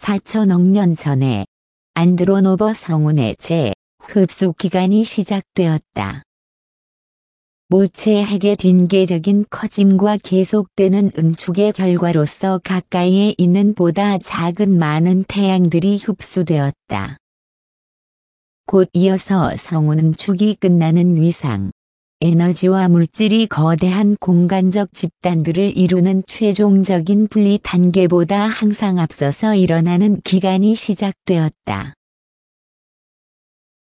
4천억 년 전에 안드로노버 성운의 재흡수 기간이 시작되었다. 모체 핵의 딩계적인 커짐과 계속되는 응축의 결과로서 가까이에 있는 보다 작은 많은 태양들이 흡수되었다. 곧 이어서 성운 응축이 끝나는 위상, 에너지와 물질이 거대한 공간적 집단들을 이루는 최종적인 분리 단계보다 항상 앞서서 일어나는 기간이 시작되었다.